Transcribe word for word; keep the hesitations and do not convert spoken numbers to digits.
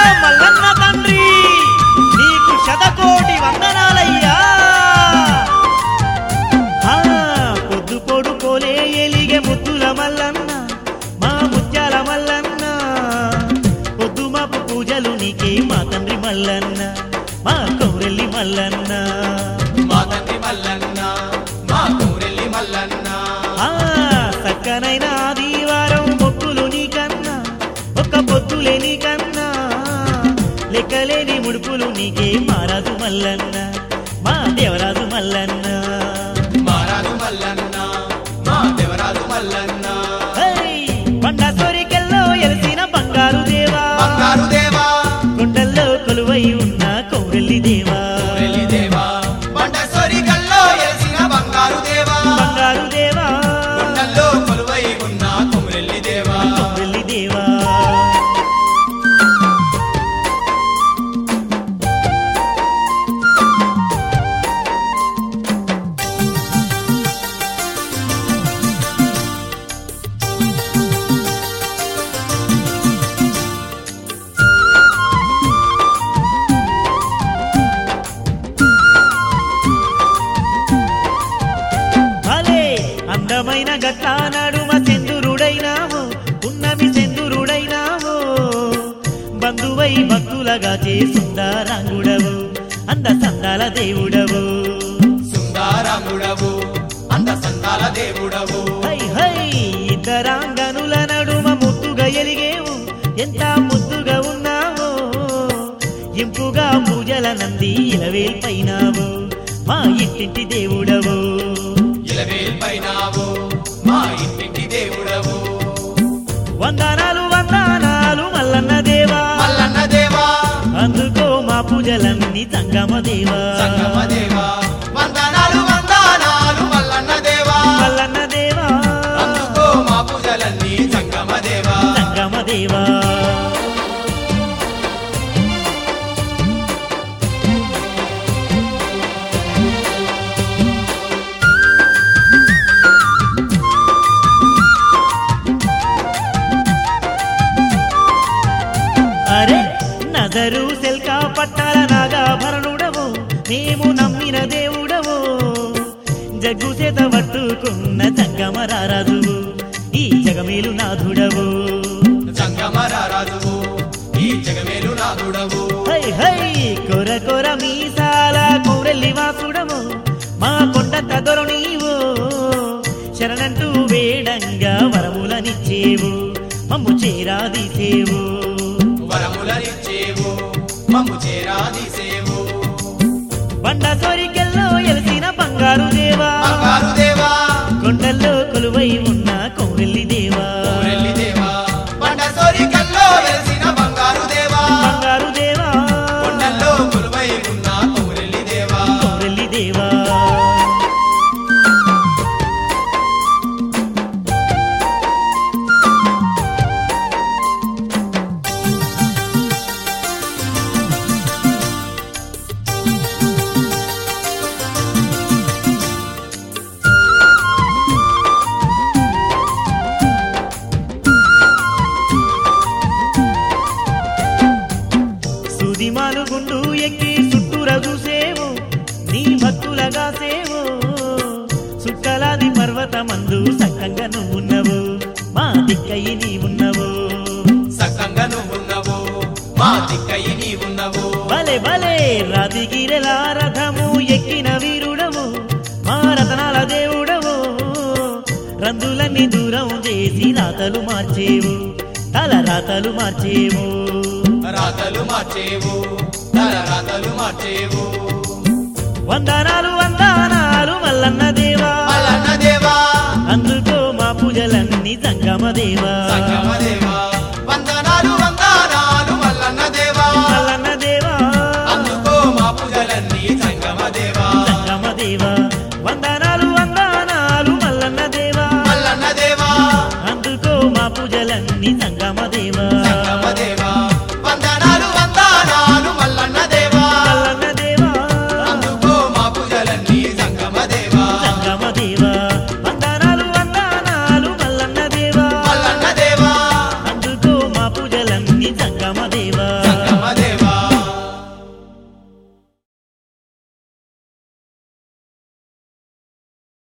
మల్లన్న తండ్రి నీకు శతకోటి వందనాలయ్యా. పొద్దు పొడుకోలే ఎలిగే ముద్దుల మల్లన్న మా ముత్యాల మల్లన్న, పొద్దు మాపు పూజలు నీకే మా తండ్రి మల్లన్న, మా కౌరెల్లి మల్లన్న, మా తండ్రి మల్లన్న, మా కౌరెల్లి మల్లన్న. సక్కనైన ఆదివారం మొక్కులు నీకన్నా, ఒక్క పొద్దులే నీకన్నా, లెక్కలేని ముడుపులు నీకే మారాజు మల్లన్న, మా దేవరాజు మల్లన్న, మారాజు మల్లన్న, మా దేవరాజు మల్లన్న. పండ సోరికెల్లో ఎలిసిన బంగారు దేవా, బంగారు దేవా, గుండెల్లో కొలువై ఉన్న కౌరెల్లి దేవా, కౌరెల్లి దేవా, పండ సోరికల్లో ఎలిసిన బంగారు దేవా, బంగారు దేవా, గుండెల్లో కొలువై ఉన్న కౌరెల్లి దేవా, కౌరెల్లి దేవా. అందమైన గట్ల నడుమ సెందురుడైనావో, ఉన్నమి సెందురుడైనావో, బంధువై భక్తులగా చేసుందారాంగుడవు, అంద సందాల దేవుడవు, సుందారాంగుడవు, అంద సందాల దేవుడవు. హై హై ఇద్దరాంగనుల నడుమ ముద్దుగా ఎలిగేవు, ఎంత ముద్దుగా ఉన్నావో, ఇంపుగా పూజల నంది ఇలవేల్పైనావు, మా ఇంటింటి దేవుడవు, ఇలవేల్పైనావు, మా ఇంటింటి దేవుడవు. వందనాలు వందనాలు మల్లన్న దేవా, మల్లన్న దేవా, అందుకో మా పూజలన్నీ సంగమ దేవా, సంగమ దేవా. వందనాలు వందనాలు మల్లన్న దేవా, మల్లన్న దేవా, అందుకో మా పూజలన్నీ సంగమ దేవా, సంగమ దేవా. అరే నగరు సెల్కా పట్టాల నాగాభరణుడవు, మేము నమ్మిన దేవుడవు, జగ్గు చేత పట్టుకున్న సంగమరారాజువు, ఈ జగమేలు నాథుడవు, సంగమరారాజువు, ఈ జగమేలు నాథుడవు. హై హై కొర కొర మీసాల కౌరెల్లి వాసుడవు, మా కొండంత దొర నీవు, శరణంటూ వేడంగా వరములనిచ్చేవు, మమ్ము చేరాదీసేవు, వరములనిచ్చేవు, మమ్ము చేరాదీసేవు. బండ సోరికెల్లో ఎలిసిన బంగారు దేవా, బంగారు దేవా, కొండల్లో కొలువై ఉన్న కౌరెల్లి దేవా, కౌరెల్లి దేవా, బండ సోరికల్లో వెలిసిన బంగారు దేవా, బంగారు దేవా, కొండల్లో కొలువై ఉన్న కౌరెల్లి దేవా, కౌరెల్లి దేవా. సుదిమాలు గుండు ఎక్కి చుట్టూర చూసేవు, నీ భక్తులగా సేవు, సుక్కలాది పర్వతమందు సక్కంగా నువ్వున్నవు, మా దిక్కయి నీవున్నవు, సక్కంగా నువ్వున్నవు, మా దిక్కయి నీవున్నవు. భలే భలే రాతిగిరెల రథము ఎక్కిన వీరుడవు, మా రతనాల దేవుడవు, రందులన్నీ దూరం చేసి రాతలు మార్చేవు, తల రాతలు మార్చేవు, రాతలు మార్చేవు, తల రాతలు మార్చేవు. వందనాలు వందనాలు మల్లన్న దేవా, మల్లన్న దేవా, అందుకో మా పూజలన్నీ సంగమ దేవా, సంగమ దేవా.